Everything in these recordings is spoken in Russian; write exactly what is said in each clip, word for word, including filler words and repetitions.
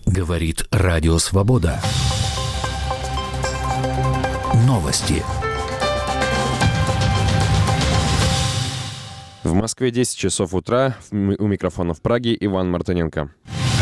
Говорит Радио Свобода. Новости. В Москве десять часов утра. У микрофона в Праге Иван Мартыненко.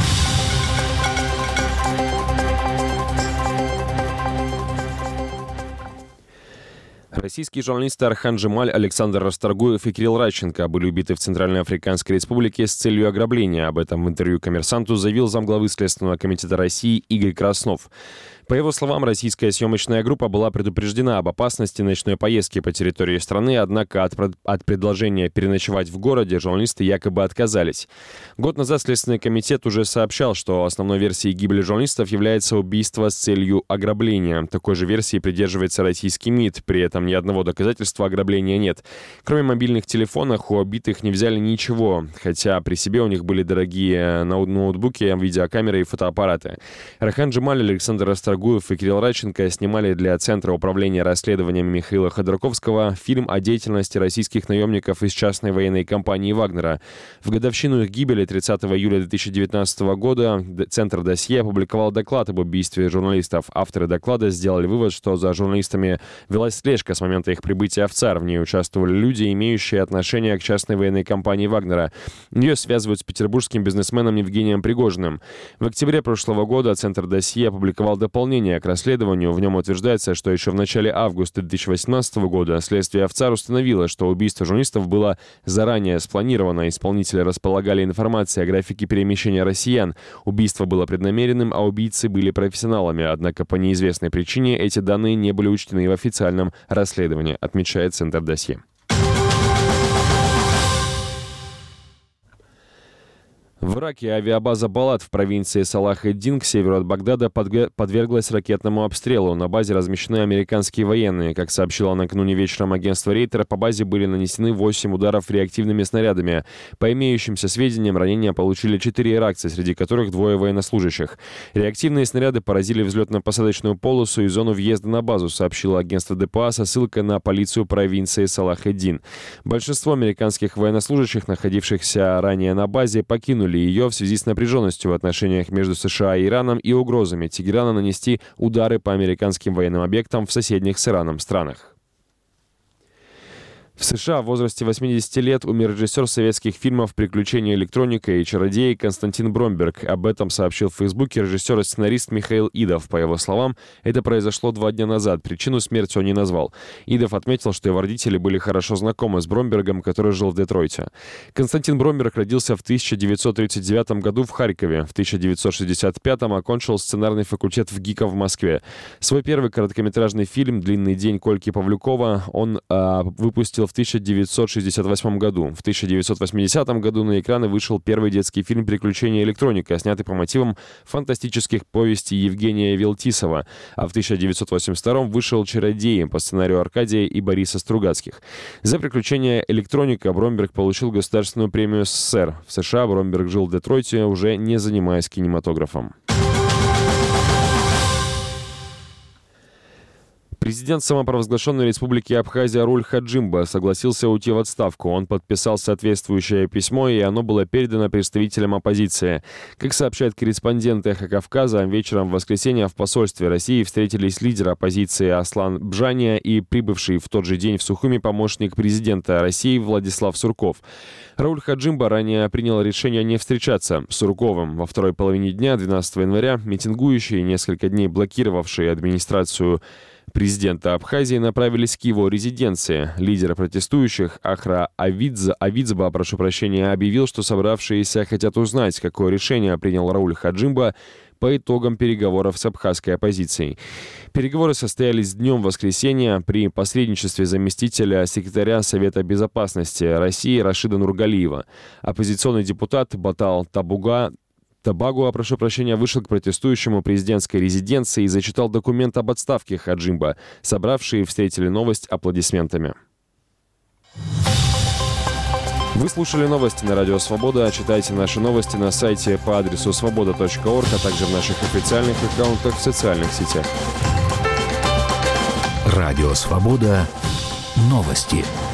Российские журналисты Орхан Джемаль, Александр Расторгуев и Кирилл Радченко были убиты в Центральной Африканской Республике с целью ограбления. Об этом в интервью «Коммерсанту» заявил замглавы Следственного комитета России Игорь Краснов. По его словам, российская съемочная группа была предупреждена об опасности ночной поездки по территории страны, однако от, от предложения переночевать в городе журналисты якобы отказались. Год назад Следственный комитет уже сообщал, что основной версией гибели журналистов является убийство с целью ограбления. Такой же версии придерживается российский МИД, при этом ни одного доказательства ограбления нет. Кроме мобильных телефонов, у убитых не взяли ничего, хотя при себе у них были дорогие ноутбуки, видеокамеры и фотоаппараты. Орхан Джемаль, Александр Расторгуев и Кирилл Радченко снимали для Центра управления расследованиями Михаила Ходорковского фильм о деятельности российских наемников из частной военной компании «Вагнера». В годовщину их гибели тридцатого июля две тысячи девятнадцатого года Центр «Досье» опубликовал доклад об убийстве журналистов. Авторы доклада сделали вывод, что за журналистами велась слежка с момента их прибытия в ЦАР. В ней участвовали люди, имеющие отношение к частной военной компании «Вагнера». Ее связывают с петербургским бизнесменом Евгением Пригожиным. В октябре прошлого года Центр «Досье» опубликовал дополнение к расследованию. В нем утверждается, что еще в начале августа две тысячи восемнадцатого года следствие в ЦАР установило, что убийство журналистов было заранее спланировано. Исполнители располагали информацией о графике перемещения россиян. Убийство было преднамеренным, а убийцы были профессионалами. Однако по неизвестной причине эти данные не были учтены в официальном расследовании, отмечает Центр «Досье». В Ираке авиабаза Балат в провинции Салах-эд-Дин к северу от Багдада подверглась ракетному обстрелу. На базе размещены американские военные. Как сообщило накануне вечером агентство Рейтер, по базе были нанесены восемь ударов реактивными снарядами. По имеющимся сведениям, ранения получили четыре иракца, среди которых двое военнослужащих. Реактивные снаряды поразили взлетно-посадочную полосу и зону въезда на базу, сообщило агентство ДПА со ссылкой на полицию провинции Салах-эд-Дин. Большинство американских военнослужащих, находившихся ранее на базе, покинули ее в связи с напряженностью в отношениях между США и Ираном и угрозами Тегерана нанести удары по американским военным объектам в соседних с Ираном странах. В США в возрасте восьмидесяти лет умер режиссер советских фильмов «Приключения электроника» и «Чародеи» Константин Бромберг. Об этом сообщил в Фейсбуке режиссер и сценарист Михаил Идов. По его словам, это произошло два дня назад. Причину смерти он не назвал. Идов отметил, что его родители были хорошо знакомы с Бромбергом, который жил в Детройте. Константин Бромберг родился в тысяча девятьсот тридцать девятом году в Харькове. В тысяча девятьсот шестьдесят пятом окончил сценарный факультет в ГИКа в Москве. Свой первый короткометражный фильм «Длинный день» Кольки Павлюкова он э, выпустил в тысяча девятьсот шестьдесят восьмом году. В тысяча девятьсот восьмидесятом году на экраны вышел первый детский фильм «Приключения электроника», снятый по мотивам фантастических повестей Евгения Велтисова. А в тысяча девятьсот восемьдесят втором вышел «Чародеи» по сценарию Аркадия и Бориса Стругацких. За «Приключения электроника» Бромберг получил государственную премию СССР. В США Бромберг жил в Детройте, уже не занимаясь кинематографом. Президент самопровозглашенной республики Абхазия Рауль Хаджимба согласился уйти в отставку. Он подписал соответствующее письмо, и оно было передано представителям оппозиции. Как сообщает корреспондент «Эхо Кавказа», вечером в воскресенье в посольстве России встретились лидер оппозиции Аслан Бжания и прибывший в тот же день в Сухуми помощник президента России Владислав Сурков. Рауль Хаджимба ранее принял решение не встречаться с Сурковым. Во второй половине дня, двенадцатого января, митингующие, несколько дней блокировавшие администрацию президента Абхазии, направились к его резиденции. Лидер протестующих Ахра Авидза, Авидзба, прошу прощения, объявил, что собравшиеся хотят узнать, какое решение принял Рауль Хаджимба по итогам переговоров с абхазской оппозицией. Переговоры состоялись днем воскресенья при посредничестве заместителя секретаря Совета безопасности России Рашида Нургалиева. Оппозиционный депутат Батал Табуга Табагуа, прошу прощения, вышел к протестующему президентской резиденции и зачитал документ об отставке Хаджимба. Собравшие встретили новость аплодисментами. Вы слушали новости на Радио Свобода. Читайте наши новости на сайте по адресу свобода точка орг, а также в наших официальных аккаунтах в социальных сетях. Радио Свобода. Новости.